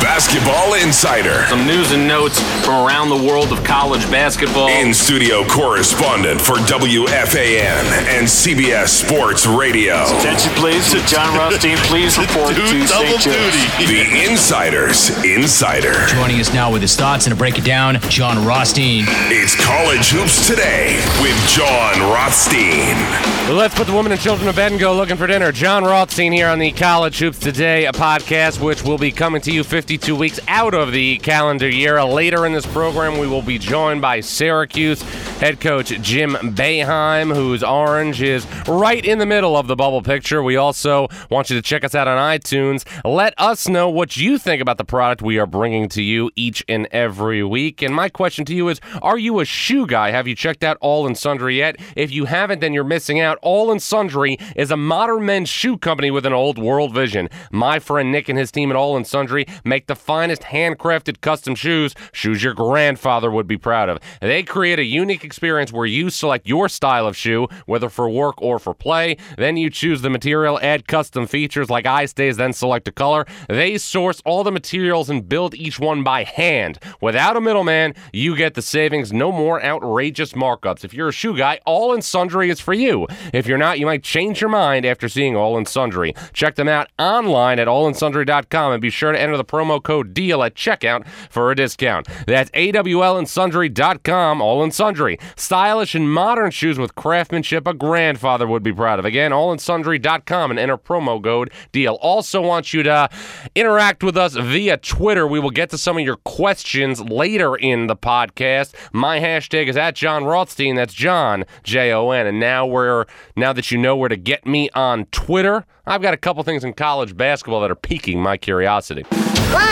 Basketball Insider. Some news and notes from around the world of college basketball. In-studio correspondent for WFAN and CBS Sports Radio. Attention please to John Rothstein. Please report to St. Joe's. The Insider's Insider. Joining us now with his thoughts and to break it down, John Rothstein. It's College Hoops Today with John Rothstein. Let's put the women and children to bed and go looking for dinner. John Rothstein here on the College Hoops Today, a podcast which will be coming to you 52 weeks out of the calendar year. Later in this program, we will be joined by Syracuse head coach Jim Boeheim, whose orange is right in the middle of the bubble picture. We also want you to check us out on iTunes. Let us know what you think about the product we are bringing to you each and every week. And my question to you is, are you a shoe guy? Have you checked out All and Sundry yet? If you haven't, then you're missing out. All and Sundry is a modern men's shoe company with an old world vision. My friend Nick and his team at All and Sundry make the finest handcrafted custom shoes your grandfather would be proud of. They create a unique experience where you select your style of shoe, whether for work or for play. Then you choose the material, add custom features like eye stays, then select a color. They source all the materials and build each one by hand. Without a middleman, you get the savings, no more outrageous markups. If you're a shoe guy, All and Sundry is for you. If you're not, you might change your mind after seeing All and Sundry. Check them out online at allandsundry.com and be sure to enter the promo code DEAL at checkout for a discount. That's AWLandsundry.com, All and Sundry. Stylish and modern shoes with craftsmanship a grandfather would be proud of. Again, allandsundry.com and enter promo code DEAL. Also want you to interact with us via Twitter. We will get to some of your questions later in the podcast. My hashtag is at John Rothstein. That's John, Jon. And now that you know where to get me on Twitter, I've got a couple things in college basketball that are piquing my curiosity. 1, 2, 3, 4,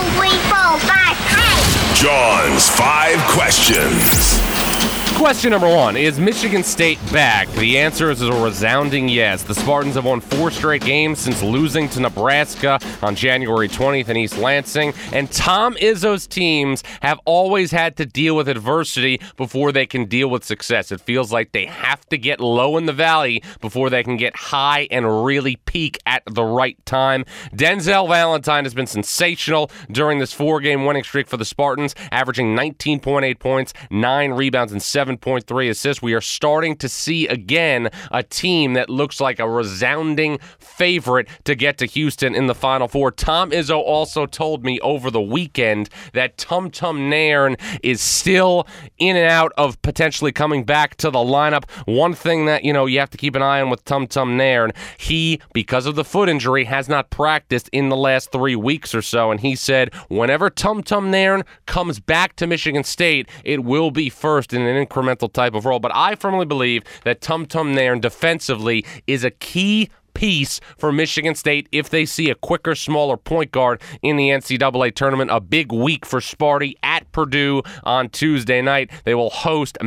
5, 6. John's 5 questions. Question number 1, is Michigan State back? The answer is a resounding yes. The Spartans have won 4 straight games since losing to Nebraska on January 20th in East Lansing, and Tom Izzo's teams have always had to deal with adversity before they can deal with success. It feels like they have to get low in the valley before they can get high and really peak at the right time. Denzel Valentine has been sensational during this 4-game winning streak for the Spartans, averaging 19.8 points, 9 rebounds, and 7.3 assists. We are starting to see again a team that looks like a resounding favorite to get to Houston in the Final Four. Tom Izzo also told me over the weekend that Tum Tum Nairn is still in and out of potentially coming back to the lineup. One thing that, you have to keep an eye on with Tum Tum Nairn, he, because of the foot injury, has not practiced in the last 3 weeks or so, and he said whenever Tum Tum Nairn comes back to Michigan State, it will be first in an incremental type of role. But I firmly believe that Tum Tum Nairn defensively is a key piece for Michigan State if they see a quicker, smaller point guard in the NCAA tournament. A big week for Sparty at Purdue on Tuesday night. They will host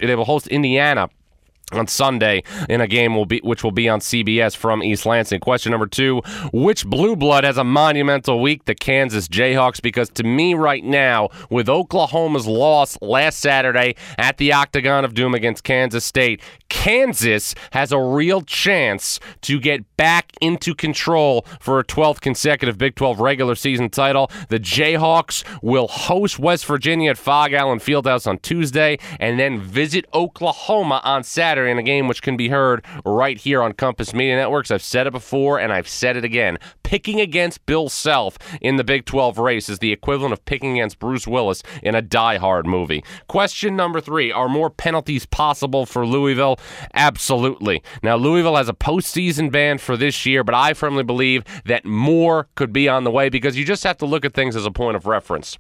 Indiana on Sunday in a game which will be on CBS from East Lansing. Question number 2, which blue blood has a monumental week? The Kansas Jayhawks, because to me right now, with Oklahoma's loss last Saturday at the Octagon of Doom against Kansas State, Kansas has a real chance to get back into control for a 12th consecutive Big 12 regular season title. The Jayhawks will host West Virginia at Fog Allen Fieldhouse on Tuesday and then visit Oklahoma on Saturday in a game which can be heard right here on Compass Media Networks. I've said it before and I've said it again. Picking against Bill Self in the Big 12 race is the equivalent of picking against Bruce Willis in a Die Hard movie. Question number 3, are more penalties possible for Louisville? Absolutely. Now, Louisville has a postseason ban for this year, but I firmly believe that more could be on the way because you just have to look at things as a point of reference.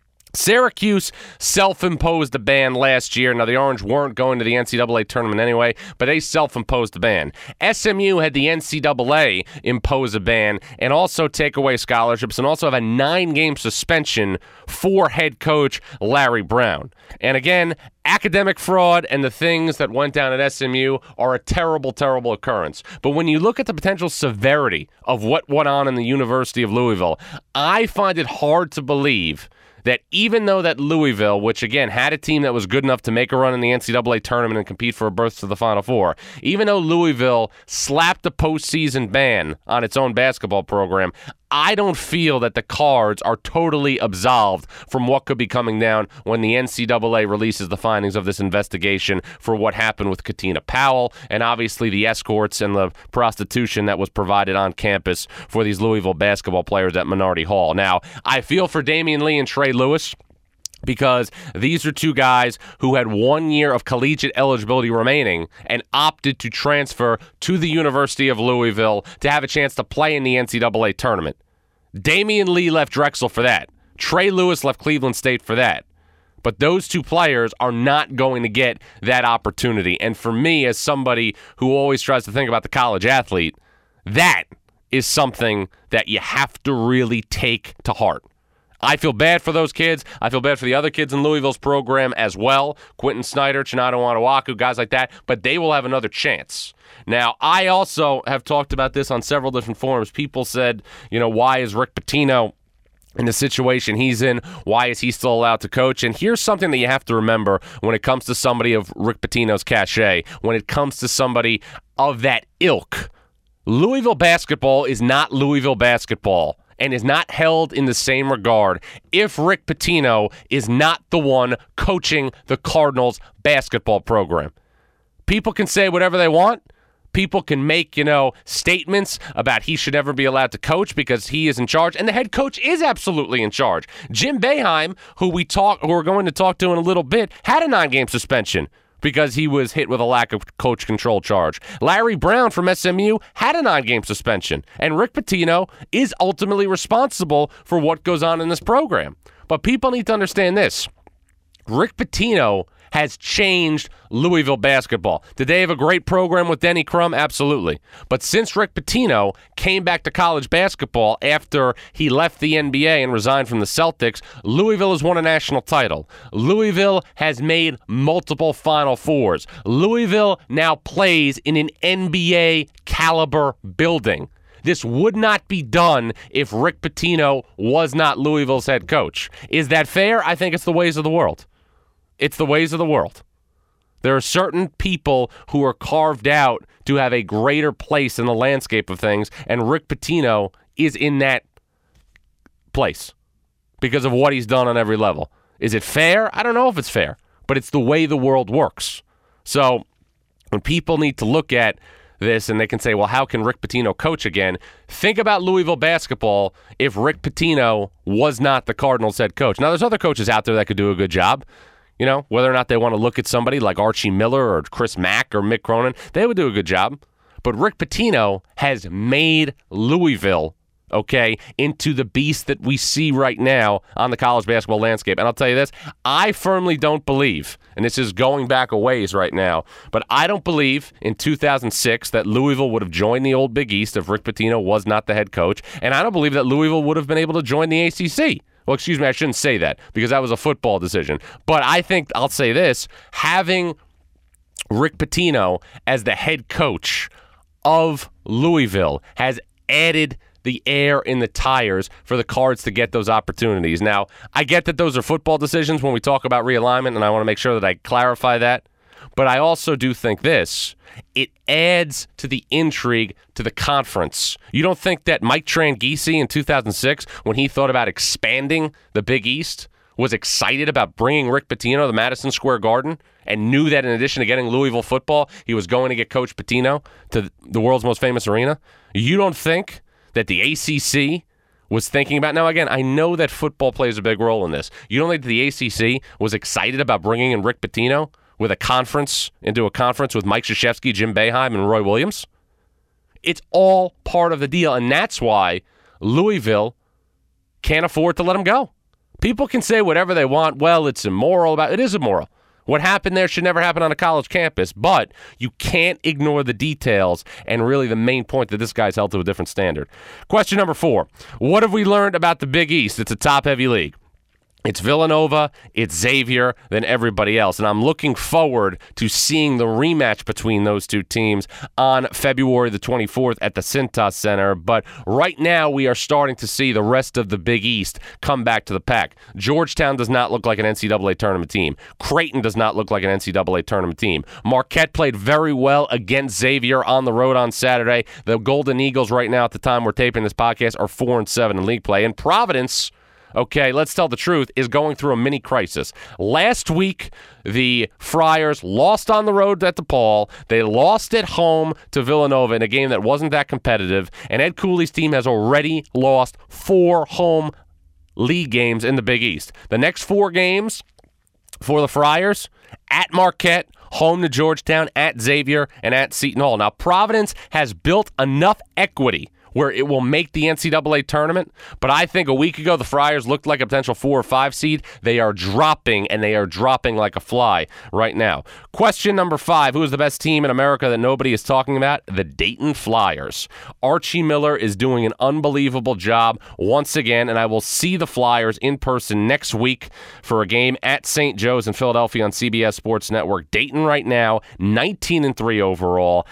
Syracuse self-imposed a ban last year. Now, the Orange weren't going to the NCAA tournament anyway, but they self-imposed a ban. SMU had the NCAA impose a ban and also take away scholarships and also have a 9-game suspension for head coach Larry Brown. And again, academic fraud and the things that went down at SMU are a terrible, terrible occurrence. But when you look at the potential severity of what went on in the University of Louisville, I find it hard to believe that even though that Louisville, which again had a team that was good enough to make a run in the NCAA tournament and compete for a berth to the Final Four, even though Louisville slapped a postseason ban on its own basketball program, I don't feel that the Cards are totally absolved from what could be coming down when the NCAA releases the findings of this investigation for what happened with Katina Powell and obviously the escorts and the prostitution that was provided on campus for these Louisville basketball players at Minardi Hall. Now, I feel for Damian Lee and Trey Lewis, because these are two guys who had 1 year of collegiate eligibility remaining and opted to transfer to the University of Louisville to have a chance to play in the NCAA tournament. Damian Lee left Drexel for that. Trey Lewis left Cleveland State for that. But those two players are not going to get that opportunity. And for me, as somebody who always tries to think about the college athlete, that is something that you have to really take to heart. I feel bad for those kids. I feel bad for the other kids in Louisville's program as well. Quentin Snyder, Chinado Onuaku, guys like that. But they will have another chance. Now, I also have talked about this on several different forums. People said, why is Rick Pitino in the situation he's in? Why is he still allowed to coach? And here's something that you have to remember when it comes to somebody of Rick Pitino's cachet, when it comes to somebody of that ilk. Louisville basketball is not Louisville basketball and is not held in the same regard if Rick Pitino is not the one coaching the Cardinals basketball program. People can say whatever they want. People can make, statements about he should never be allowed to coach because he is in charge, and the head coach is absolutely in charge. Jim Boeheim, who we're going to talk to in a little bit, had a 9-game suspension because he was hit with a lack of coach control charge. Larry Brown from SMU had a 9-game suspension, and Rick Pitino is ultimately responsible for what goes on in this program. But people need to understand this. Rick Pitino has changed Louisville basketball. Did they have a great program with Denny Crum? Absolutely. But since Rick Pitino came back to college basketball after he left the NBA and resigned from the Celtics, Louisville has won a national title. Louisville has made multiple Final Fours. Louisville now plays in an NBA caliber building. This would not be done if Rick Pitino was not Louisville's head coach. Is that fair? I think it's the ways of the world. It's the ways of the world. There are certain people who are carved out to have a greater place in the landscape of things, and Rick Pitino is in that place because of what he's done on every level. Is it fair? I don't know if it's fair, but it's the way the world works. So when people need to look at this and they can say, well, how can Rick Pitino coach again? Think about Louisville basketball if Rick Pitino was not the Cardinals head coach. Now, there's other coaches out there that could do a good job. Whether or not they want to look at somebody like Archie Miller or Chris Mack or Mick Cronin, they would do a good job. But Rick Pitino has made Louisville, into the beast that we see right now on the college basketball landscape. And I'll tell you this, I firmly don't believe, and this is going back a ways right now, but I don't believe in 2006 that Louisville would have joined the old Big East if Rick Pitino was not the head coach. And I don't believe that Louisville would have been able to join the ACC. Well, excuse me, I shouldn't say that because that was a football decision. But I think, I'll say this, having Rick Pitino as the head coach of Louisville has added the air in the tires for the Cards to get those opportunities. Now, I get that those are football decisions when we talk about realignment, and I want to make sure that I clarify that. But I also do think this. It adds to the intrigue to the conference. You don't think that Mike Tranghese in 2006, when he thought about expanding the Big East, was excited about bringing Rick Pitino to Madison Square Garden and knew that in addition to getting Louisville football, he was going to get Coach Pitino to the world's most famous arena? You don't think that the ACC was thinking about... Now, again, I know that football plays a big role in this. You don't think that the ACC was excited about bringing in Rick Pitino into a conference with Mike Krzyzewski, Jim Boeheim, and Roy Williams? It's all part of the deal, and that's why Louisville can't afford to let him go. People can say whatever they want. Well, it's immoral. It is immoral. What happened there should never happen on a college campus, but you can't ignore the details and really the main point that this guy's held to a different standard. Question number 4. What have we learned about the Big East? It's a top-heavy league. It's Villanova, it's Xavier, then everybody else. And I'm looking forward to seeing the rematch between those two teams on February the 24th at the Cintas Center. But right now, we are starting to see the rest of the Big East come back to the pack. Georgetown does not look like an NCAA tournament team. Creighton does not look like an NCAA tournament team. Marquette played very well against Xavier on the road on Saturday. The Golden Eagles right now at the time we're taping this podcast are 4-7 in league play. And Providence, okay, let's tell the truth, is going through a mini crisis. Last week, the Friars lost on the road at DePaul. They lost at home to Villanova in a game that wasn't that competitive. And Ed Cooley's team has already lost 4 home league games in the Big East. The next 4 games for the Friars, at Marquette, home to Georgetown, at Xavier, and at Seton Hall. Now, Providence has built enough equity where it will make the NCAA tournament. But I think a week ago, the Friars looked like a potential 4 or 5 seed. They are dropping, and they are dropping like a fly right now. Question number 5, who is the best team in America that nobody is talking about? The Dayton Flyers. Archie Miller is doing an unbelievable job once again, and I will see the Flyers in person next week for a game at St. Joe's in Philadelphia on CBS Sports Network. Dayton right now, 19-3 overall,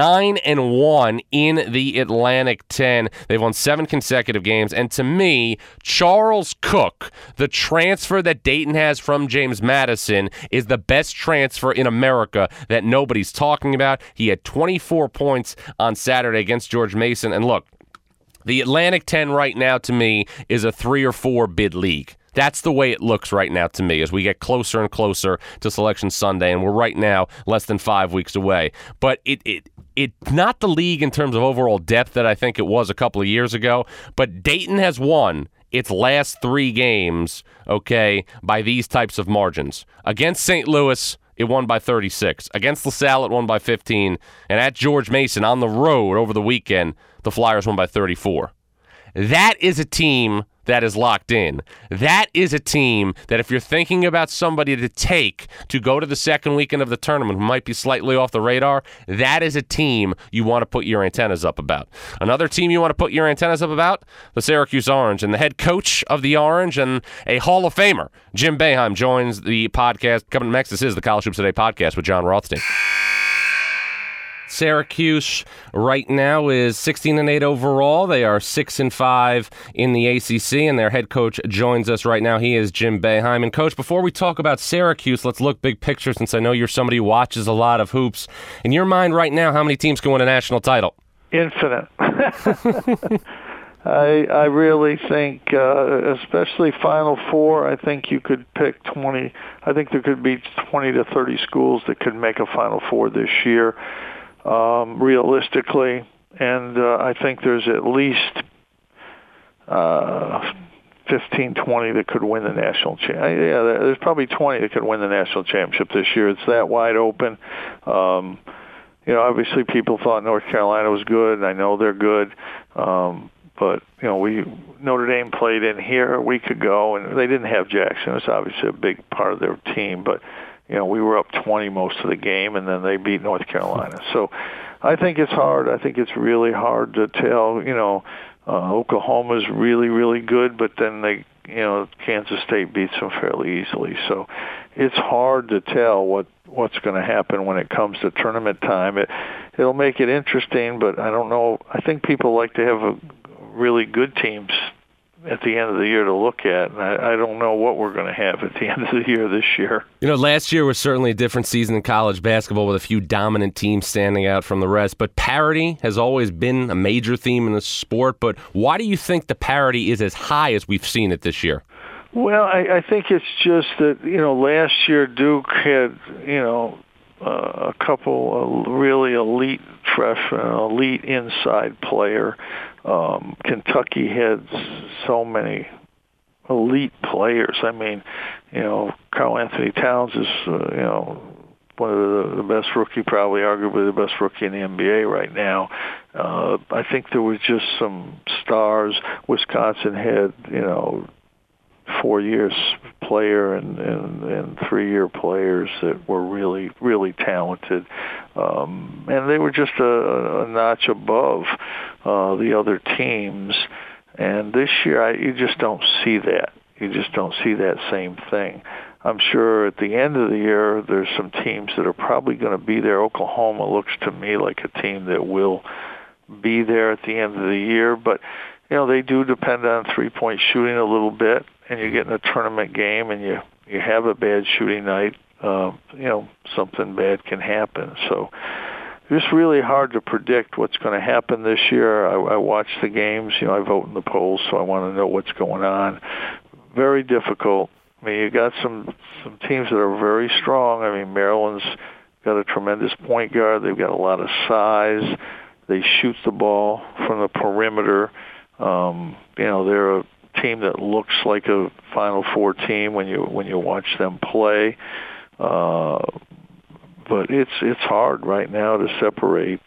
9-1 in the Atlantic 10. They've won 7 consecutive games. And to me, Charles Cook, the transfer that Dayton has from James Madison, is the best transfer in America that nobody's talking about. He had 24 points on Saturday against George Mason. And look, the Atlantic 10 right now to me is a 3 or 4 bid league. That's the way it looks right now to me as we get closer and closer to Selection Sunday, and we're right now less than 5 weeks away. But it's not the league in terms of overall depth that I think it was a couple of years ago, but Dayton has won its last 3 games, okay, by these types of margins. Against St. Louis, it won by 36. Against LaSalle, it won by 15. And at George Mason on the road over the weekend, the Flyers won by 34. That is a team that is locked in. That is a team that if you're thinking about somebody to take to go to the second weekend of the tournament who might be slightly off the radar, that is a team you want to put your antennas up about. Another team you want to put your antennas up about, the Syracuse Orange. And the head coach of the Orange and a Hall of Famer, Jim Boeheim, joins the podcast. Coming next, this is the College Hoops Today podcast with John Rothstein. Syracuse right now is 16-8 overall. They are 6-5 in the ACC, and their head coach joins us right now. He is Jim Boeheim. And, Coach, before we talk about Syracuse, let's look big picture since I know you're somebody who watches a lot of hoops. In your mind right now, how many teams can win a national title? Infinite. I really think, especially Final Four, I think you could pick 20. I think there could be 20 to 30 schools that could make a Final Four this year. Realistically, and I think there's at least 15, 20 that could win the national championship. Yeah, there's probably 20 that could win the national championship this year. It's that wide open. Obviously people thought North Carolina was good, and I know they're good. But, Notre Dame played in here a week ago, and they didn't have Jackson. It was obviously a big part of their team, but we were up 20 most of the game, and then they beat North Carolina. So I think it's hard. I think it's really hard to tell. Oklahoma's really, really good, but then Kansas State beats them fairly easily. So it's hard to tell what's going to happen when it comes to tournament time. It'll make it interesting, but I don't know. I think people like to have really good teams at the end of the year to look at, and I don't know what we're going to have at the end of the year this year. Last year was certainly a different season in college basketball with a few dominant teams standing out from the rest, but parity has always been a major theme in the sport. But why do you think the parity is as high as we've seen it this year? Well, I think it's just that, last year Duke had, a couple of really elite freshmen, elite inside player. Kentucky had so many elite players. I mean, Karl Anthony Towns is, one of the best rookie, probably arguably the best rookie in the NBA right now. I think there was just some stars. Wisconsin had, 4 years player and 3-year players that were really, really talented. And they were just a notch above the other teams. And this year, you just don't see that. you just don't see that same thing. I'm sure at the end of the year, there's some teams that are probably going to be there. Oklahoma looks to me like a team that will be there at the end of the year, but they do depend on three-point shooting a little bit, and you get in a tournament game and you have a bad shooting night, something bad can happen. So it's really hard to predict what's going to happen this year. I watch the games. I vote in the polls, so I want to know what's going on. Very difficult. I mean, you got some teams that are very strong. I mean, Maryland's got a tremendous point guard. They've got a lot of size. They shoot the ball from the perimeter. They're a team that looks like a Final Four team when you watch them play. But it's hard right now to separate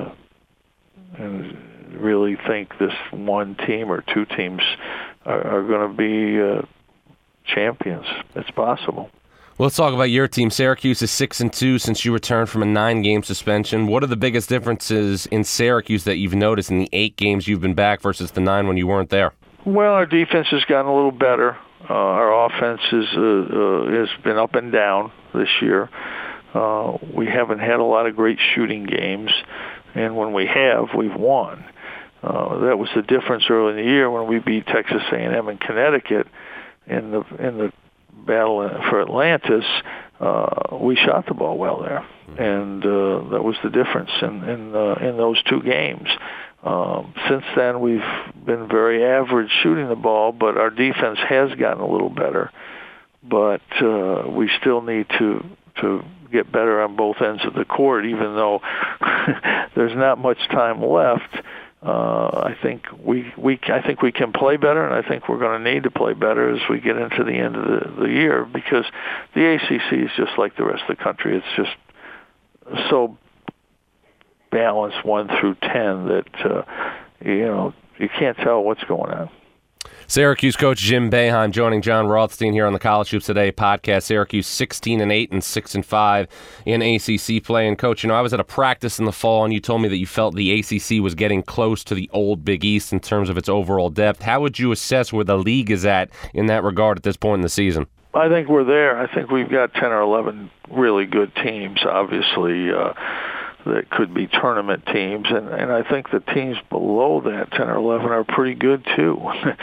and really think this one team or two teams are going to be champions. It's possible. Well, let's talk about your team. Syracuse is 6-2 since you returned from a 9-game suspension. What are the biggest differences in Syracuse that you've noticed in the 8 games you've been back versus the 9 when you weren't there? Well, our defense has gotten a little better. Our offense has been up and down this year. We haven't had a lot of great shooting games, and when we have, we've won. That was the difference early in the year when we beat Texas A&M and Connecticut in the battle for Atlantis. We shot the ball well there, and that was the difference in those 2 games. Since then, we've been very average shooting the ball, but our defense has gotten a little better. But we still need to get better on both ends of the court, even though there's not much time left. I think we can play better, and I think we're going to need to play better as we get into the end of the year, because the ACC is just like the rest of the country. It's just so balanced 1 through 10 that you can't tell what's going on. Syracuse coach Jim Boeheim joining John Rothstein here on the College Hoops Today podcast. Syracuse 16-8 and 6-5 in ACC play. And coach, I was at a practice in the fall, and you told me that you felt the ACC was getting close to the old Big East in terms of its overall depth. How would you assess where the league is at in that regard at this point in the season? I think we're there. I think we've got 10 or 11 really good teams, obviously, that could be tournament teams, and I think the teams below that, 10 or 11, are pretty good too.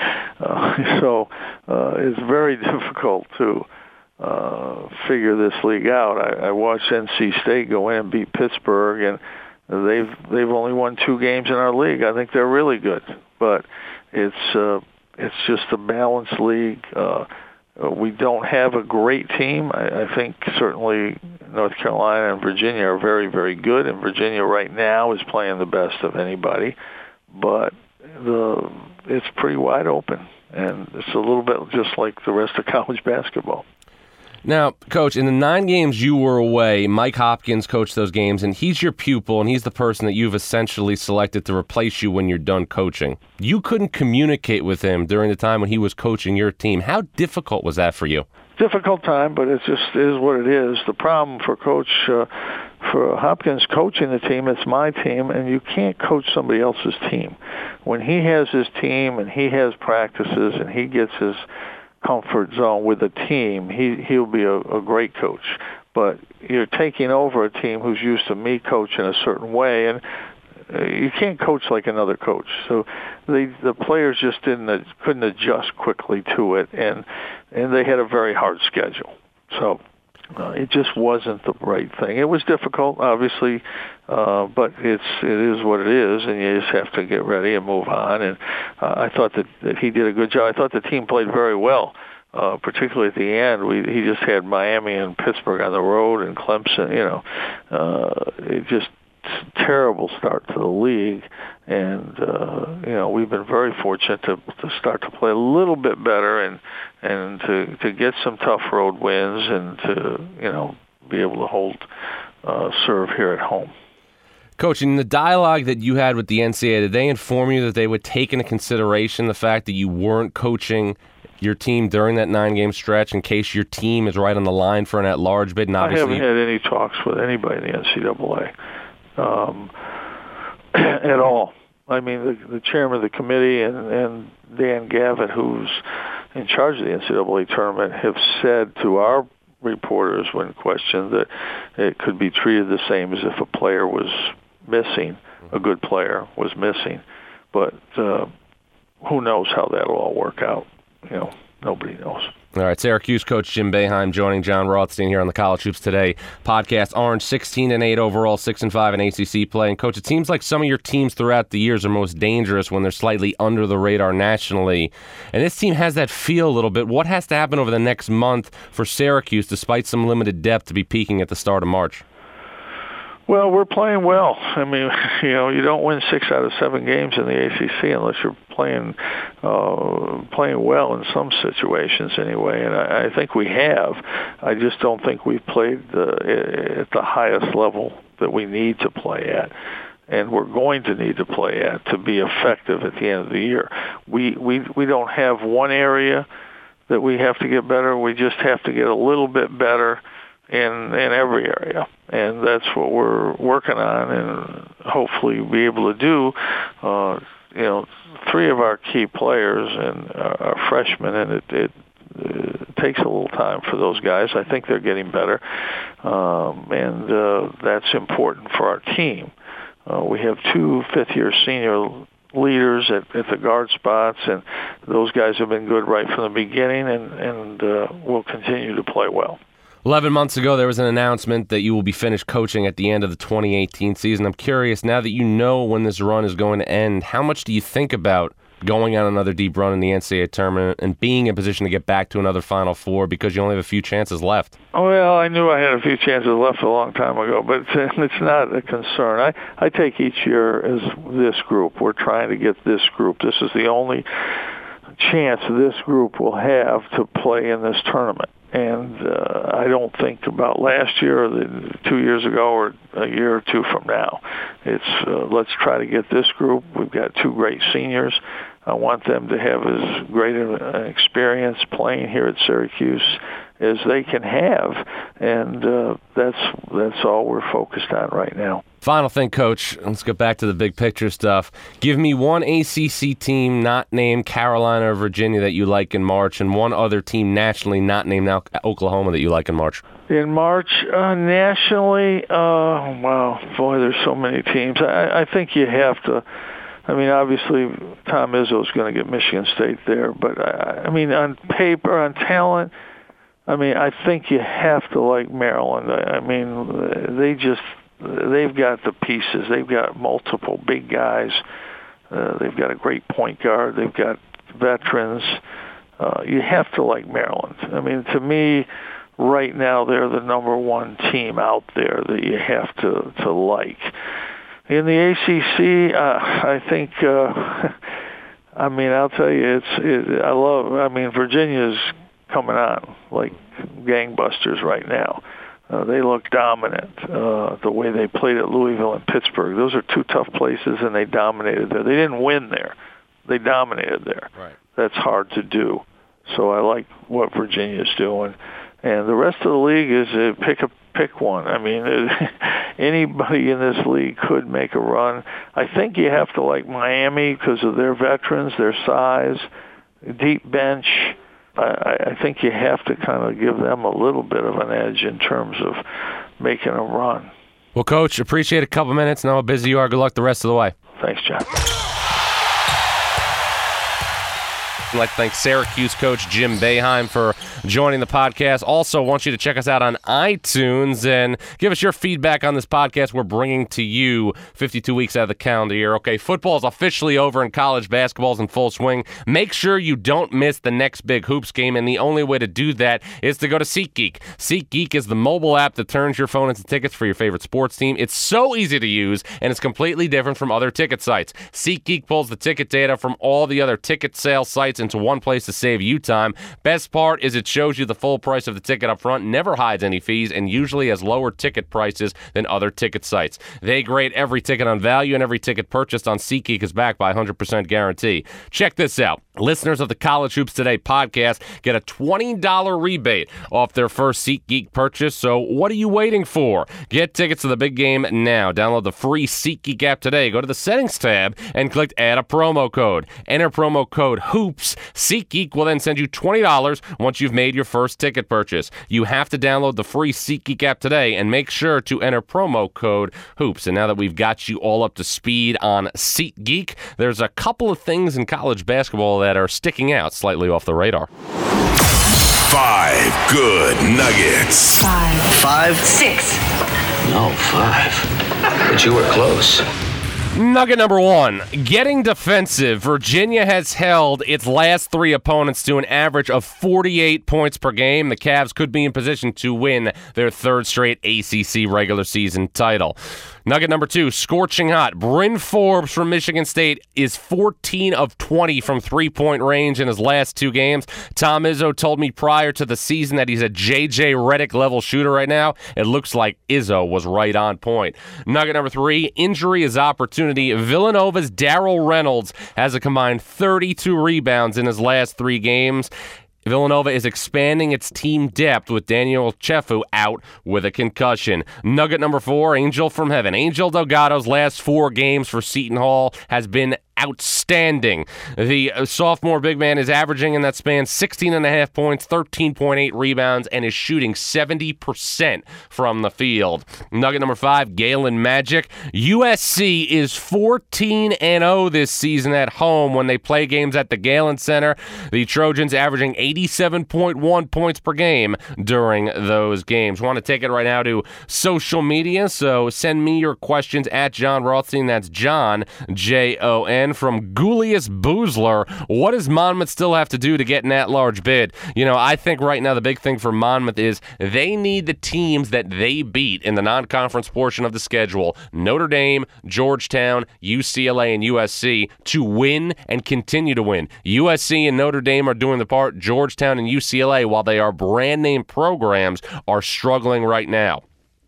So it's very difficult to figure this league out. I watched NC State go in and beat Pittsburgh, and they've only won 2 games in our league. I think they're really good, but it's just a balanced league. We don't have a great team. I think certainly North Carolina and Virginia are very, very good, and Virginia right now is playing the best of anybody. But it's pretty wide open, and it's a little bit just like the rest of college basketball. Now, Coach, in the 9 games you were away, Mike Hopkins coached those games, and he's your pupil, and he's the person that you've essentially selected to replace you when you're done coaching. You couldn't communicate with him during the time when he was coaching your team. How difficult was that for you? Difficult time, but it just is what it is. The problem for for Hopkins coaching the team, it's my team, and you can't coach somebody else's team. When he has his team and he has practices and he gets his comfort zone with a team, he'll be a great coach. But you're taking over a team who's used to me coaching a certain way, and you can't coach like another coach. So the players just couldn't adjust quickly to it, and they had a very hard schedule. So it just wasn't the right thing. It was difficult, obviously, but it is what it is, and you just have to get ready and move on. And I thought that he did a good job. I thought the team played very well, particularly at the end. He just had Miami and Pittsburgh on the road and Clemson. It just terrible start to the league, and we've been very fortunate to start to play a little bit better and to get some tough road wins and to be able to hold serve here at home. Coach, in the dialogue that you had with the NCAA, did they inform you that they would take into consideration the fact that you weren't coaching your team during that 9-game stretch in case your team is right on the line for an at-large bid? And obviously, I haven't had any talks with anybody in the NCAA. At all. I mean, the chairman of the committee and Dan Gavitt, who's in charge of the NCAA tournament have said to our reporters when questioned that it could be treated the same as if a player was missing, a good player was missing. But who knows how that'll all work out? Nobody knows. All right, Syracuse coach Jim Boeheim joining John Rothstein here on the College Hoops Today podcast. Orange 16-8 overall, 6-5 in ACC play. And coach, it seems like some of your teams throughout the years are most dangerous when they're slightly under the radar nationally. And this team has that feel a little bit. What has to happen over the next month for Syracuse, despite some limited depth, to be peaking at the start of March? Well, we're playing well. I mean, you don't win 6 out of 7 games in the ACC unless you're playing well in some situations anyway. And I think we have. I just don't think we've played at the highest level that we need to play at, and we're going to need to play at to be effective at the end of the year. We don't have one area that we have to get better. We just have to get a little bit better in every area, and that's what we're working on, and hopefully be able to do. 3 of our key players and are freshmen, and it takes a little time for those guys. I think they're getting better, and that's important for our team. We have 2 fifth-year senior leaders at the guard spots, and those guys have been good right from the beginning, and will continue to play well. 11 months ago, there was an announcement that you will be finished coaching at the end of the 2018 season. I'm curious, now that you know when this run is going to end, how much do you think about going on another deep run in the NCAA tournament and being in position to get back to another Final Four because you only have a few chances left? Well, I knew I had a few chances left a long time ago, but it's not a concern. I take each year as this group. We're trying to get this group. This is the only chance this group will have to play in this tournament. And I don't think about last year or 2 years ago or a year or 2 from now. It's let's try to get this group. We've got 2 great seniors. I want them to have as great an experience playing here at Syracuse as they can have, and that's all we're focused on right now. Final thing, Coach, let's get back to the big picture stuff. Give me one ACC team not named Carolina or Virginia that you like in March, and one other team nationally not named Oklahoma that you like in March. In March, nationally, wow, boy, there's so many teams. I think you have to. I mean, obviously, Tom Izzo's going to get Michigan State there, but I mean, on paper, on talent, I mean, I think you have to like Maryland. I mean, they've got the pieces. They've got multiple big guys. They've got a great point guard. They've got veterans. You have to like Maryland. I mean, to me, right now, they're the number 1 team out there that you have to like. In the ACC, I think, I mean, I'll tell you, I mean, Virginia's coming on like gangbusters right now. They look dominant, the way they played at Louisville and Pittsburgh. Those are 2 tough places, and they dominated there. They didn't win there. They dominated there. Right. That's hard to do. So I like what Virginia's doing. And the rest of the league is pick one. I mean, anybody in this league could make a run. I think you have to like Miami because of their veterans, their size, deep bench. I think you have to kind of give them a little bit of an edge in terms of making a run. Well, Coach, appreciate a couple minutes. Know how busy you are. Good luck the rest of the way. Thanks, John. I'd like to thank Syracuse coach Jim Boeheim for joining the podcast. Also, want you to check us out on iTunes and give us your feedback on this podcast we're bringing to you 52 weeks out of the calendar year. Okay, football is officially over and college basketball is in full swing. Make sure you don't miss the next big hoops game, and the only way to do that is to go to SeatGeek. SeatGeek is the mobile app that turns your phone into tickets for your favorite sports team. It's so easy to use, and it's completely different from other ticket sites. SeatGeek pulls the ticket data from all the other ticket sale sites into one place to save you time. Best part is it shows you the full price of the ticket up front, never hides any fees, and usually has lower ticket prices than other ticket sites. They grade every ticket on value, and every ticket purchased on SeatGeek is backed by 100% guarantee. Check this out. Listeners of the College Hoops Today podcast get a $20 rebate off their first SeatGeek purchase, so what are you waiting for? Get tickets to the big game now. Download the free SeatGeek app today. Go to the settings tab and click add a promo code. Enter promo code HOOPS tickets. SeatGeek will then send you $20 once you've made your first ticket purchase. You have to download the free SeatGeek app today and make sure to enter promo code HOOPS. And now that we've got you all up to speed on SeatGeek, there's a couple of things in college basketball that are sticking out slightly off the radar. 5 good nuggets. 5. 6. No, 5. But you were close. Nugget number 1, getting defensive. Virginia has held its last 3 opponents to an average of 48 points per game. The Cavs could be in position to win their 3rd straight ACC regular season title. Nugget number 2, scorching hot. Bryn Forbes from Michigan State is 14 of 20 from three-point range in his last 2 games. Tom Izzo told me prior to the season that he's a J.J. Redick-level shooter right now. It looks like Izzo was right on point. Nugget number 3, injury is opportunity. Villanova's Darrell Reynolds has a combined 32 rebounds in his last 3 games. Villanova is expanding its team depth with Daniel Chefu out with a concussion. Nugget number 4, Angel from Heaven. Angel Delgado's last 4 games for Seton Hall has been outstanding. The sophomore big man is averaging in that span 16.5 points, 13.8 rebounds, and is shooting 70% from the field. Nugget number 5, Galen Magic. USC is 14-0 this season at home when they play games at the Galen Center. The Trojans averaging 87.1 points per game during those games. Want to take it right now to social media, so send me your questions at John Rothstein. That's John, J-O-N. From Julius Boozler, what does Monmouth still have to do to get an at-large bid? I think right now the big thing for Monmouth is they need the teams that they beat in the non-conference portion of the schedule, Notre Dame, Georgetown, UCLA, and USC, to win and continue to win. USC and Notre Dame are doing the part. Georgetown and UCLA, while they are brand-name programs, are struggling right now.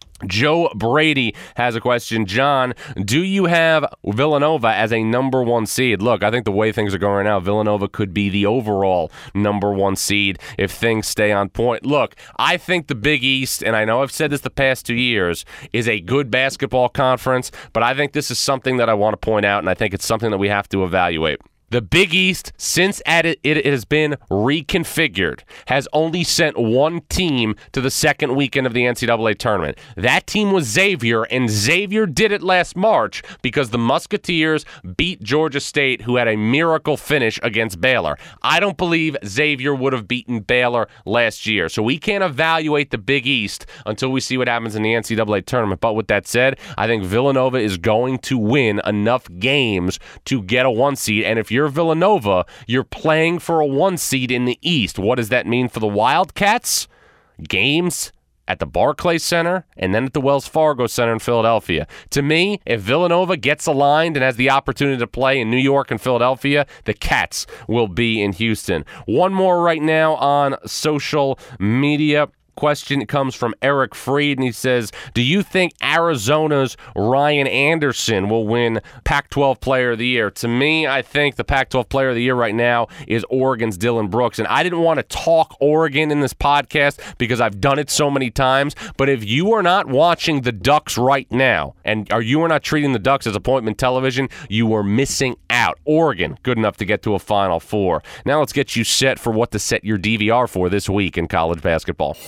Joe Brady has a question. John, do you have Villanova as a number 1 seed? Look, I think the way things are going right now, Villanova could be the overall number 1 seed if things stay on point. Look, I think the Big East, and I know I've said this the past 2 years, is a good basketball conference, but I think this is something that I want to point out, and I think it's something that we have to evaluate. The Big East, since it has been reconfigured, has only sent 1 team to the second weekend of the NCAA tournament. That team was Xavier, and Xavier did it last March because the Musketeers beat Georgia State, who had a miracle finish against Baylor. I don't believe Xavier would have beaten Baylor last year, so we can't evaluate the Big East until we see what happens in the NCAA tournament. But with that said, I think Villanova is going to win enough games to get a 1 seed, and if you're Villanova, you're playing for a 1 seed in the East. What does that mean for the Wildcats? Games at the Barclays Center and then at the Wells Fargo Center in Philadelphia. To me, if Villanova gets aligned and has the opportunity to play in New York and Philadelphia, the Cats will be in Houston. One more right now on social media. Question comes from Eric Freed, and he says, do you think Arizona's Ryan Anderson will win Pac-12 Player of the Year? To me, I think the Pac-12 Player of the Year right now is Oregon's Dylan Brooks, and I didn't want to talk Oregon in this podcast because I've done it so many times, but if you are not watching the Ducks right now, and you are not treating the Ducks as appointment television, you are missing out. Oregon, good enough to get to a Final Four. Now let's get you set for what to set your DVR for this week in college basketball.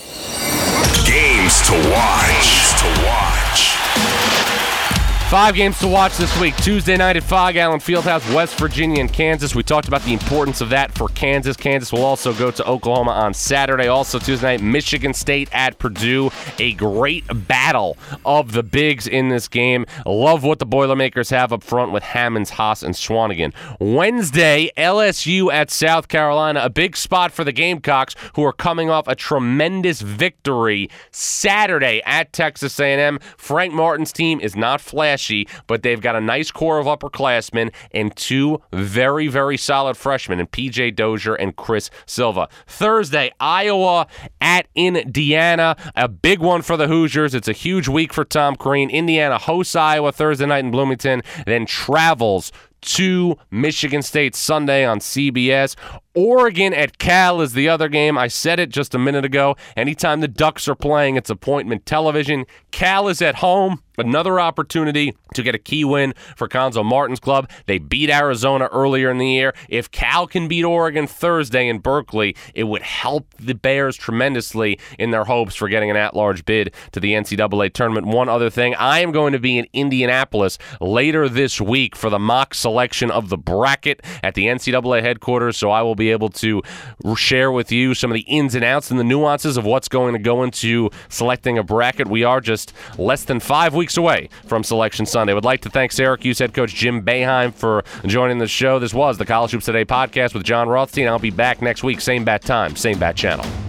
Games to watch. 5 games to watch this week. Tuesday night at Fog Allen Fieldhouse, West Virginia and Kansas. We talked about the importance of that for Kansas. Kansas will also go to Oklahoma on Saturday. Also Tuesday night, Michigan State at Purdue. A great battle of the bigs in this game. Love what the Boilermakers have up front with Hammonds, Haas, and Swanigan. Wednesday, LSU at South Carolina. A big spot for the Gamecocks, who are coming off a tremendous victory Saturday at Texas A&M. Frank Martin's team is not flashy, but they've got a nice core of upperclassmen and 2 very, very solid freshmen in P.J. Dozier and Chris Silva. Thursday, Iowa at Indiana. A big one for the Hoosiers. It's a huge week for Tom Crean. Indiana hosts Iowa Thursday night in Bloomington, then travels to Michigan State Sunday on CBS. Oregon at Cal is the other game. I said it just a minute ago. Anytime the Ducks are playing, it's appointment television. Cal is at home. Another opportunity to get a key win for Cuonzo Martin's club. They beat Arizona earlier in the year. If Cal can beat Oregon Thursday in Berkeley, it would help the Bears tremendously in their hopes for getting an at-large bid to the NCAA tournament. One other thing, I am going to be in Indianapolis later this week for the mock selection of the bracket at the NCAA headquarters, so I will be able to share with you some of the ins and outs and the nuances of what's going to go into selecting a bracket. We are just less than 5 weeks away from Selection Sunday. I would like to thank Syracuse head coach Jim Boeheim for joining the show. This was the College Hoops Today podcast with John Rothstein. I'll be back next week, same bat time, same bat channel.